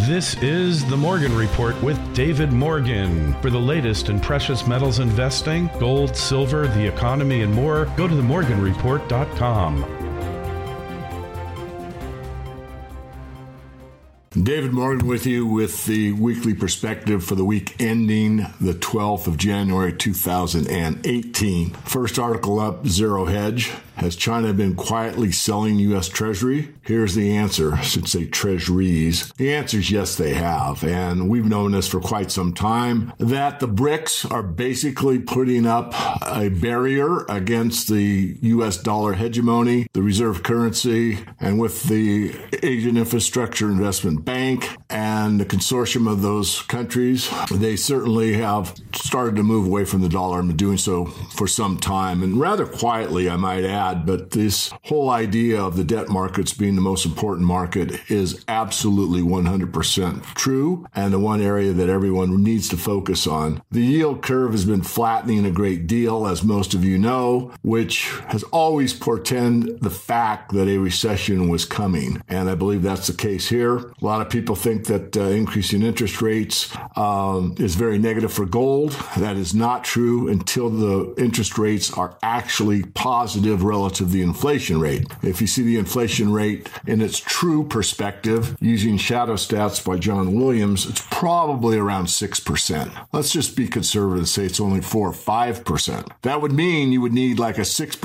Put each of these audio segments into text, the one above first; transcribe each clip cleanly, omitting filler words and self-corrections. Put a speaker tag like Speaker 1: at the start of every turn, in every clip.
Speaker 1: This is the Morgan Report with David Morgan. For the latest in precious metals investing, gold, silver, the economy, and more, go to themorganreport.com.
Speaker 2: David Morgan with you with the weekly perspective for the week ending the 12th of January 2018. First article up, Zero Hedge. Has China been quietly selling U.S. Treasury? Here's the answer. I should say treasuries. The answer is yes, they have. And we've known this for quite some time, that the BRICS are basically putting up a barrier against the U.S. dollar hegemony, the reserve currency, and with the Asian Infrastructure Investment Bank and the consortium of those countries, they certainly have started to move away from the dollar and been doing so for some time, and rather quietly, I might add. But this whole idea of the debt markets being the most important market is absolutely 100% true, and the one area that everyone needs to focus on. The yield curve has been flattening a great deal, as most of you know, which has always portended the fact that a recession was coming. And I believe that's the case here. A lot of people think that increasing interest rates is very negative for gold. That is not true until the interest rates are actually positive relative to the inflation rate. If you see the inflation rate in its true perspective, using shadow stats by John Williams, it's probably around 6%. Let's just be conservative and say it's only 4 or 5%. That would mean you would need like a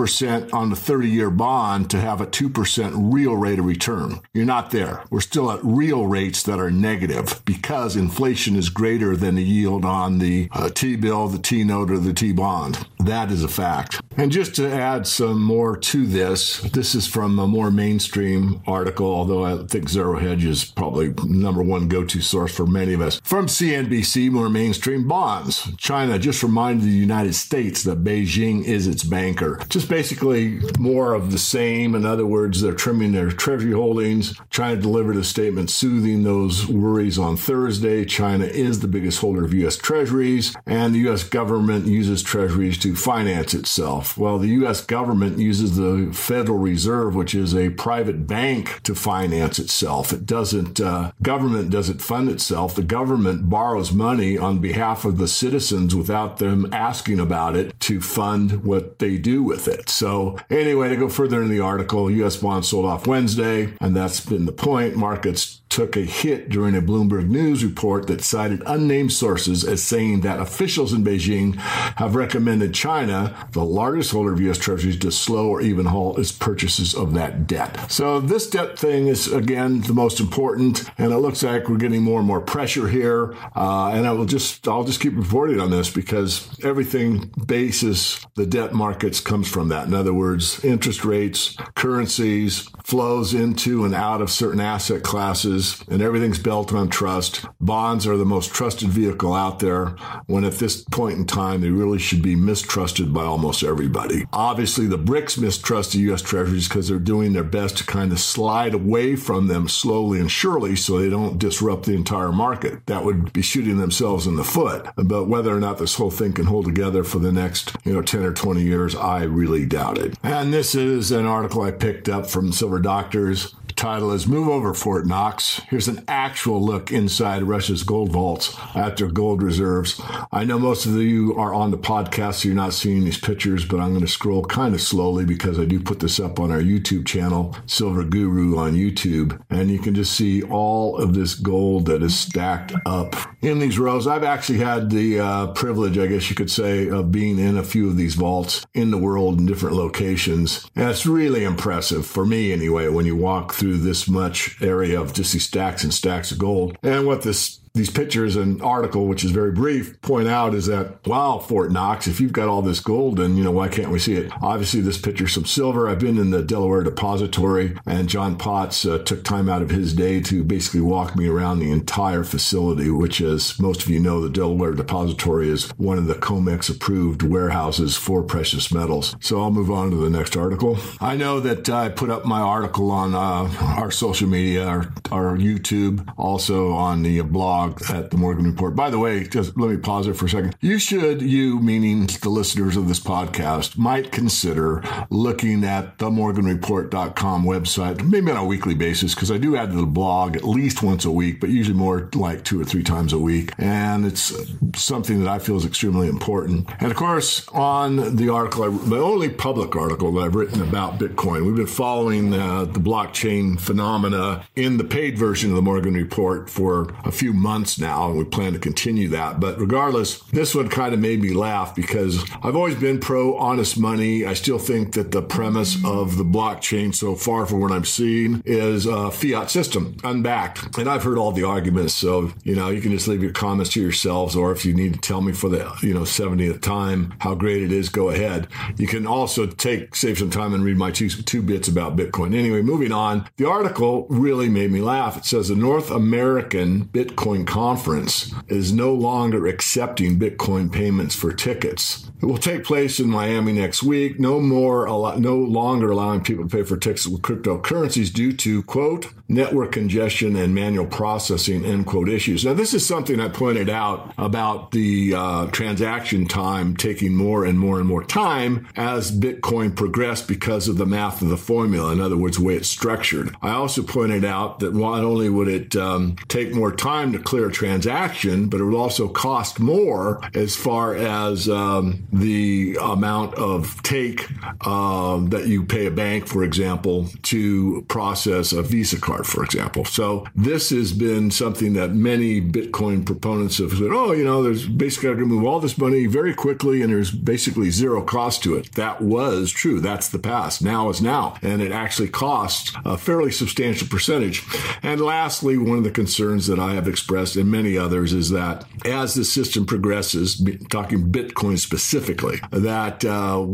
Speaker 2: 6% on the 30-year bond to have a 2% real rate of return. You're not there. We're still at real rates that are negative because inflation is greater than the yield on the T-bill, the T-note, or the T-bond. That is a fact. And just to add some more to this is from a more mainstream article, although I think Zero Hedge is probably number one go-to source for many of us. From CNBC, more mainstream bonds. China just reminded the United States that Beijing is its banker. Just basically more of the same. In other words, they're trimming their treasury holdings. China delivered a statement soothing those worries on Thursday. China is the biggest holder of U.S. treasuries, and the U.S. government uses treasuries to finance itself. Well, the U.S. government uses the Federal Reserve, which is a private bank, to finance itself. It doesn't, government doesn't fund itself. The government borrows money on behalf of the citizens without them asking about it to fund what they do with it. So anyway, to go further in the article, U.S. bonds sold off Wednesday, and that's been the point. Markets took a hit during a Bloomberg News report that cited unnamed sources as saying that officials in Beijing have recommended China, the largest holder of U.S. treasuries, to slow or even halt its purchases of that debt. So this debt thing is, again, the most important, and it looks like we're getting more and more pressure here. And I'll just keep reporting on this because everything bases the debt markets comes from that. In other words, interest rates, currencies, flows into and out of certain asset classes, and everything's built on trust. Bonds are the most trusted vehicle out there, when at this point in time, they really should be mistrusted by almost everybody. Obviously, the BRICS mistrust the U.S. treasuries because they're doing their best to kind of slide away from them slowly and surely so they don't disrupt the entire market. That would be shooting themselves in the foot. But whether or not this whole thing can hold together for the next 10 or 20 years, I really doubt it. And this is an article I picked up from Silver Doctors. The title is Move Over Fort Knox. Here's an actual look inside Russia's gold vaults at their gold reserves. I know most of you are on the podcast, so you're not seeing these pictures, but I'm going to scroll kind of slowly because I do put this up on our YouTube channel, Silver Guru on YouTube, and you can just see all of this gold that is stacked up in these rows. I've actually had the privilege, I guess you could say, of being in a few of these vaults in the world in different locations, and it's really impressive, for me anyway, when you walk through this much area of just these stacks and stacks of gold. And what these pictures and article, which is very brief, point out is that, wow, Fort Knox, if you've got all this gold, then, why can't we see it? Obviously, this picture's some silver. I've been in the Delaware Depository, and John Potts took time out of his day to basically walk me around the entire facility, which, as most of you know, the Delaware Depository is one of the COMEX-approved warehouses for precious metals. So I'll move on to the next article. I know that I put up my article on our social media, our YouTube, also on the blog, blog at the Morgan Report. By the way, just let me pause there for a second. You, meaning the listeners of this podcast, might consider looking at the morganreport.com website, maybe on a weekly basis, because I do add to the blog at least once a week, but usually more like 2 or 3 times a week. And it's something that I feel is extremely important. And of course, on the article, the only public article that I've written about Bitcoin, we've been following the blockchain phenomena in the paid version of the Morgan Report for a few months now, and we plan to continue that. But regardless, this one kind of made me laugh because I've always been pro honest money. I still think that the premise of the blockchain so far, from what I'm seeing, is a fiat system, unbacked. And I've heard all the arguments, so you can just leave your comments to yourselves, or if you need to tell me for the 70th time how great it is, go ahead. You can also save some time and read my two bits about Bitcoin. Anyway, moving on, the article really made me laugh. It says the North American Bitcoin Conference is no longer accepting Bitcoin payments for tickets. It will take place in Miami next week. No longer allowing people to pay for tickets with cryptocurrencies due to, quote, network congestion and manual processing, end quote, issues. Now, this is something I pointed out about the transaction time taking more and more and more time as Bitcoin progressed because of the math of the formula. In other words, the way it's structured. I also pointed out that not only would it take more time to clear a transaction, but it would also cost more as far as the amount of take that you pay a bank, for example, to process a Visa card, for example. So this has been something that many Bitcoin proponents have said, there's basically going to move all this money very quickly and there's basically zero cost to it. That was true. That's the past. Now is now. And it actually costs a fairly substantial percentage. And lastly, one of the concerns that I have expressed and many others is that as the system progresses, talking Bitcoin specifically, that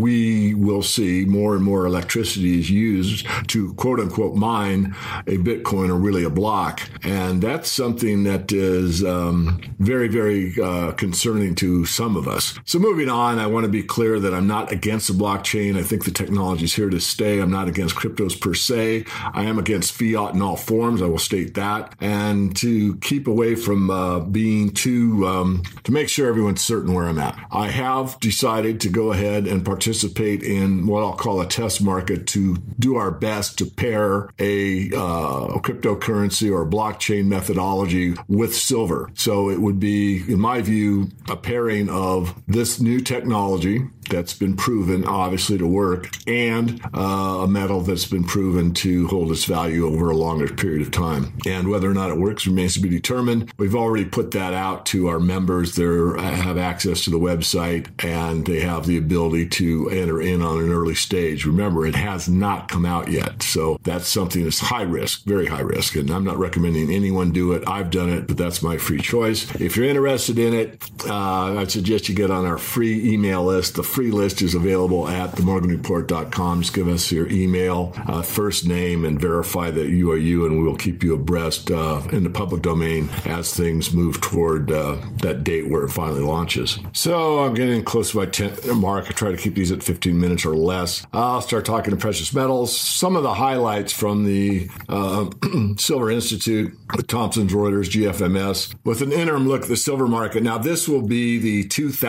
Speaker 2: we will see more and more electricity is used to quote unquote mine a Bitcoin or really a block. And that's something that is very, very concerning to some of us. So moving on, I want to be clear that I'm not against the blockchain. I think the technology is here to stay. I'm not against cryptos per se. I am against fiat in all forms. I will state that. And to keep away from being to make sure everyone's certain where I'm at. I have decided to go ahead and participate in what I'll call a test market to do our best to pair a cryptocurrency or blockchain methodology with silver. So it would be, in my view, a pairing of this new technology that's been proven, obviously, to work, and a metal that's been proven to hold its value over a longer period of time. And whether or not it works remains to be determined. We've already put that out to our members. They have access to the website, and they have the ability to enter in on an early stage. Remember, it has not come out yet. So that's something that's high risk, very high risk. And I'm not recommending anyone do it. I've done it, but that's my free choice. If you're interested in it, I'd suggest you get on our free email list. The free list is available at themorganreport.com. Just give us your email, first name, and verify that you are you, and we will keep you abreast in the public domain as things move toward that date where it finally launches. So I'm getting close to my 10 mark. I try to keep these at 15 minutes or less. I'll start talking to precious metals. Some of the highlights from the Silver Institute with Thomson Reuters, GFMS, with an interim look at the silver market. Now, this will be the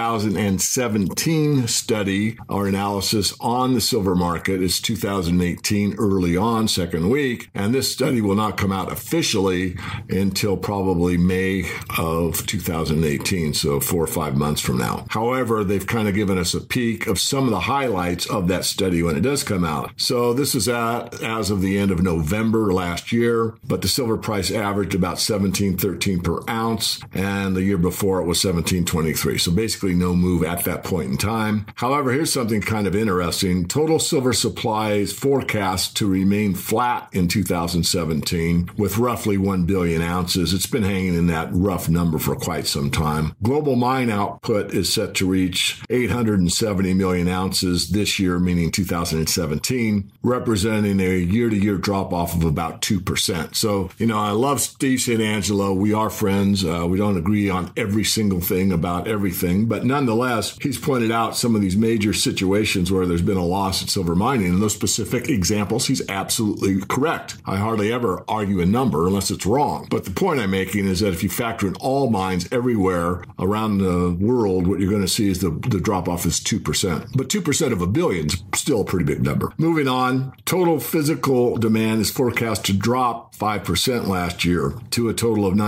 Speaker 2: 2017 study or analysis on the silver market. It's 2018 early on, second week, and this study will not come out officially until probably May of 2018, so 4 or 5 months from now. However, they've kind of given us a peek of some of the highlights of that study when it does come out. So this is as of the end of November last year, but the silver price averaged about $17.13 per ounce, and the year before it was $17.23. So basically no move at that point in time. However, here's something kind of interesting. Total silver supply is forecast to remain flat in 2017 with roughly 1 billion ounces. It's been hanging in that rough number for quite some time. Global mine output is set to reach 870 million ounces this year, meaning 2017, representing a year-to-year drop-off of about 2%. So, I love Steve St. Angelo. We are friends. We don't agree on every single thing about everything, but nonetheless, he's pointed out some of of these major situations where there's been a loss in silver mining. In those specific examples, he's absolutely correct. I hardly ever argue a number unless it's wrong. But the point I'm making is that if you factor in all mines everywhere around the world, what you're going to see is the drop-off is 2%. But 2% of a billion is still a pretty big number. Moving on, total physical demand is forecast to drop 5% last year to a total of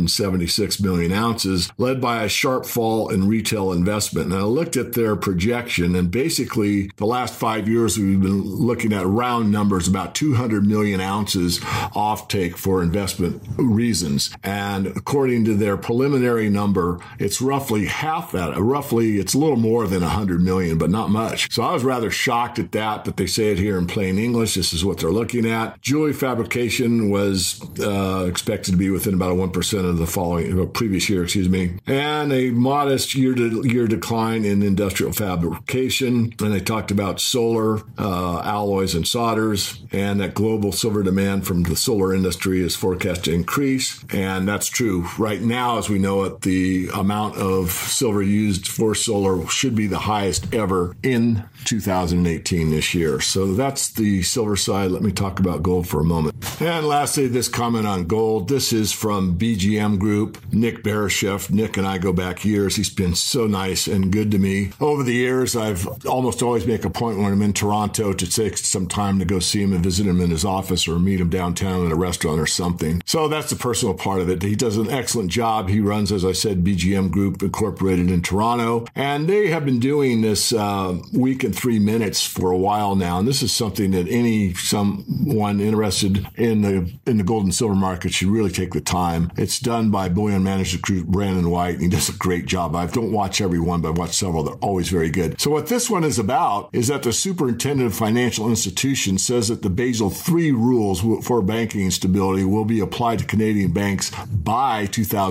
Speaker 2: 976 million ounces, led by a sharp fall in retail investment. And I looked at their projection, and basically the last 5 years we've been looking at round numbers, about 200 million ounces offtake for investment reasons. And according to their preliminary number, it's roughly half that. It's a little more than 100 million, but not much. So I was rather shocked at that, but they say it here in plain English. This is what they're looking at. Jewelry fabrication was expected to be within about a 1% of the previous year, and a modest year-to-year decline in industrial fabrication. And they talked about solar, alloys and solders, and that global silver demand from the solar industry is forecast to increase. And that's true. Right now, as we know it, the amount of silver used for solar should be the highest ever in 2018 this year. So that's the silver side. Let me talk about gold for a moment. And lastly, this comment on gold. This is from BGM Group, Nick Beresheff. Nick and I go back years. He's been so nice and good to me. Over the years, I've almost always make a point when I'm in Toronto to take some time to go see him and visit him in his office or meet him downtown in a restaurant or something. So that's the personal part of it. He does an excellent job. He runs, as I said, BGM Group Incorporated in Toronto. And they have been doing this week in 3 minutes for a while now. And this is something that someone interested in the gold and silver market should really take the time. It's done by Bullion Management Group Brandon White, and he does a great job. I don't watch every one, but I watch several. They're always very good. So what this one is about is that the Superintendent of Financial Institutions says that the Basel III rules for banking stability will be applied to Canadian banks by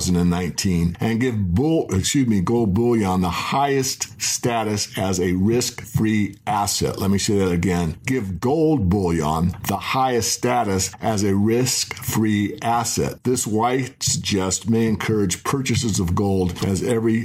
Speaker 2: 2019 and give gold bullion the highest status as a risk-free asset. Let me say that again. Give gold bullion the highest status as a risk-free asset. This White suggests may encourage purchases of gold as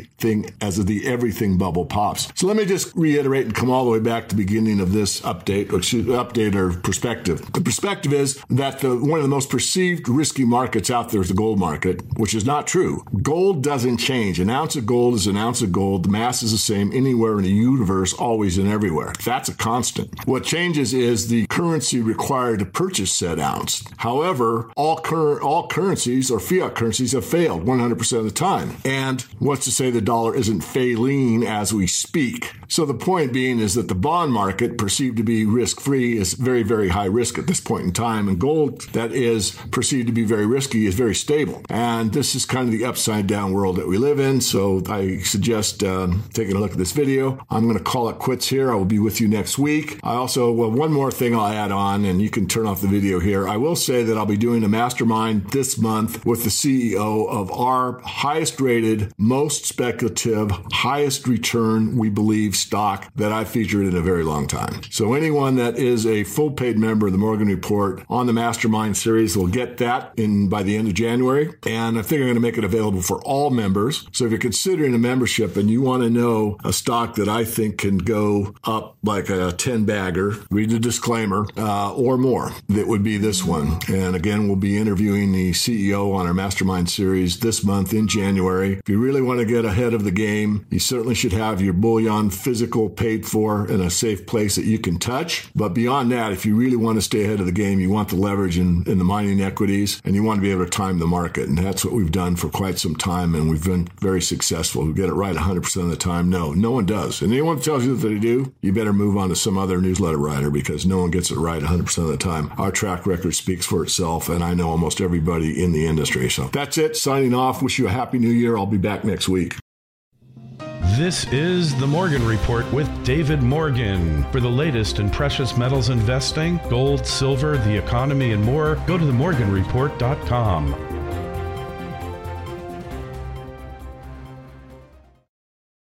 Speaker 2: the everything bubble pops. So let me just reiterate and come all the way back to the beginning of this update or perspective. The perspective is that one of the most perceived risky markets out there is the gold market, which is not true. Gold doesn't change. An ounce of gold is an ounce of gold. The mass is the same anywhere in the universe, always and everywhere. That's a constant. What changes is the currency required to purchase said ounce. However, all currencies or fiat currencies have failed 100% of the time. And what's to say the dollar isn't failing as we speak? So the point being is that the bond market, perceived to be risk-free, is very, very high risk at this point in time. And gold that is perceived to be very risky is very stable. And this is kind of the upside-down world that we live in. So I suggest taking a look at this video. I'm going to call it quits here. I will be with you next week. One more thing I'll add on, and you can turn off the video here. I will say that I'll be doing a mastermind this month with the CEO of our highest-rated, most speculative, highest return, we believe, stock that I've featured in a very long time. So anyone that is a full paid member of the Morgan Report on the Mastermind series will get that by the end of January. And I think I'm going to make it available for all members. So if you're considering a membership and you want to know a stock that I think can go up like a 10-bagger, read the disclaimer, or more, that would be this one. And again, we'll be interviewing the CEO on our Mastermind series this month in January. If you really want to get ahead of the game, you certainly should have your bullion physical paid for in a safe place that you can touch. But beyond that, if you really want to stay ahead of the game, you want the leverage in the mining equities, and you want to be able to time the market. And that's what we've done for quite some time, and we've been very successful. We get it right 100% of the time. No one does. And anyone tells you that they do, you better move on to some other newsletter writer, because no one gets it right 100% of the time. Our track record speaks for itself, and I know almost everybody in the industry. So that's it. Signing off. Wish you a happy new year. I'll be back next week.
Speaker 1: This is the Morgan Report with David Morgan. For the latest in precious metals investing, gold, silver, the economy, and more, go to themorganreport.com.